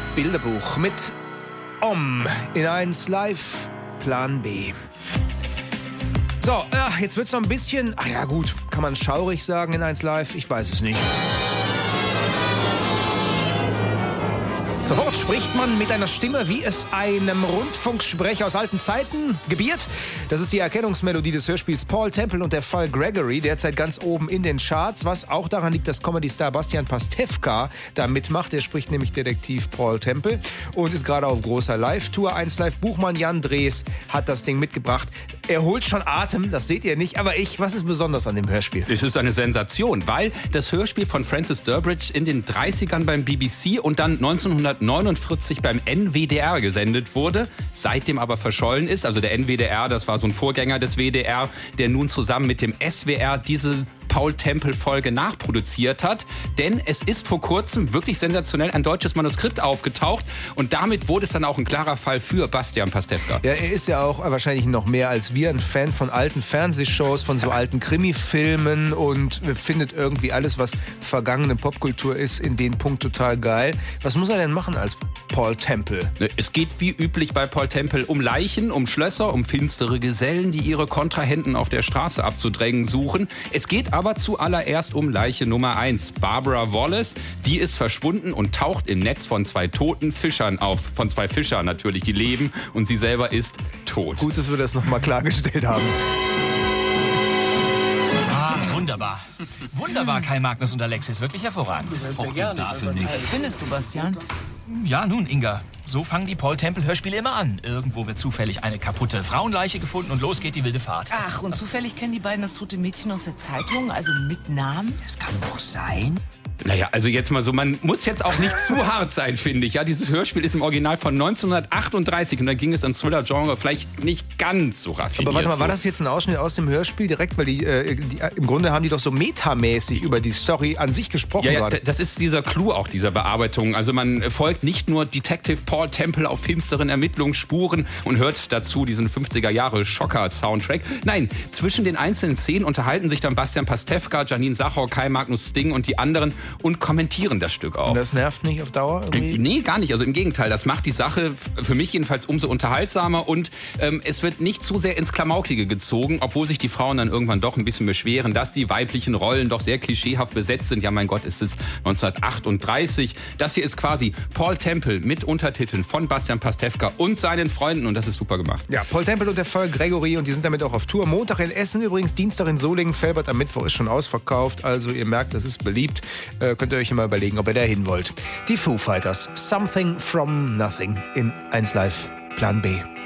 Bilderbuch mit in 1 Live Plan B. So, jetzt wird's noch ein bisschen, ja gut, kann man schaurig sagen in 1 Live? Ich weiß es nicht. Sofort spricht man mit einer Stimme, wie es einem Rundfunksprecher aus alten Zeiten gebiert. Das ist die Erkennungsmelodie des Hörspiels Paul Temple und der Fall Gregory, derzeit ganz oben in den Charts, was auch daran liegt, dass Comedy-Star Bastian Pastewka da mitmacht. Der spricht nämlich Detektiv Paul Temple und ist gerade auf großer Live-Tour. 1 Live Buchmann Jan Drees hat das Ding mitgebracht. Er holt schon Atem, das seht ihr nicht, aber was ist besonders an dem Hörspiel? Es ist eine Sensation, weil das Hörspiel von Francis Durbridge in den 30ern beim BBC und dann 1949 beim NWDR gesendet wurde, seitdem aber verschollen ist. Also der NWDR, das war so ein Vorgänger des WDR, der nun zusammen mit dem SWR diese Paul-Temple-Folge nachproduziert hat. Denn es ist vor kurzem wirklich sensationell ein deutsches Manuskript aufgetaucht und damit wurde es dann auch ein klarer Fall für Bastian Pastewka. Ja, er ist ja auch wahrscheinlich noch mehr als wir ein Fan von alten Fernsehshows, von so alten Krimi-Filmen und findet irgendwie alles, was vergangene Popkultur ist, in den Punkt total geil. Was muss er denn machen als Paul Temple? Es geht wie üblich bei Paul Temple um Leichen, um Schlösser, um finstere Gesellen, die ihre Kontrahenten auf der Straße abzudrängen suchen. Es geht aber zuallererst um Leiche Nummer 1, Barbara Wallace. Die ist verschwunden und taucht im Netz von 2 toten Fischern auf. Von 2 Fischern natürlich, die leben und sie selber ist tot. Gut, dass wir das nochmal klargestellt haben. Wunderbar. Wunderbar, Kai Magnus und Alexis. Wirklich hervorragend. Auch dafür nicht. Findest du, Bastian? Ja, nun, Inga. So fangen die Paul-Temple-Hörspiele immer an. Irgendwo wird zufällig eine kaputte Frauenleiche gefunden und los geht die wilde Fahrt. Ach, und zufällig kennen die beiden das tote Mädchen aus der Zeitung, also mit Namen? Das kann doch sein. Naja, also jetzt mal so, man muss jetzt auch nicht zu hart sein, finde ich. Ja, dieses Hörspiel ist im Original von 1938 und da ging es im Thriller-Genre vielleicht nicht ganz so raffiniert. Aber warte mal, war das jetzt ein Ausschnitt aus dem Hörspiel direkt? Weil im Grunde haben die doch so metamäßig über die Story an sich gesprochen. Ja, das ist dieser Clou auch dieser Bearbeitung. Also man folgt nicht nur Detective Paul Temple auf finsteren Ermittlungsspuren und hört dazu diesen 50er-Jahre-Schocker-Soundtrack. Nein, zwischen den einzelnen Szenen unterhalten sich dann Bastian Pastewka, Janine Sachor, Kai Magnus Sting und die anderen und kommentieren das Stück auch. Und das nervt nicht auf Dauer irgendwie? Nee, gar nicht. Also im Gegenteil, das macht die Sache für mich jedenfalls umso unterhaltsamer und es wird nicht zu sehr ins Klamaukige gezogen, obwohl sich die Frauen dann irgendwann doch ein bisschen beschweren, dass die weiblichen Rollen doch sehr klischeehaft besetzt sind. Ja, mein Gott, ist es 1938. Das hier ist quasi Paul Temple mit Untertiteln von Bastian Pastewka und seinen Freunden und das ist super gemacht. Ja, Paul Temple und der Fall Gregory und die sind damit auch auf Tour. Montag in Essen übrigens, Dienstag in Solingen, Felbert am Mittwoch ist schon ausverkauft. Also ihr merkt, das ist beliebt. Könnt ihr euch mal überlegen, ob ihr da hin wollt. Die Foo Fighters, Something from Nothing in 1 Live Plan B.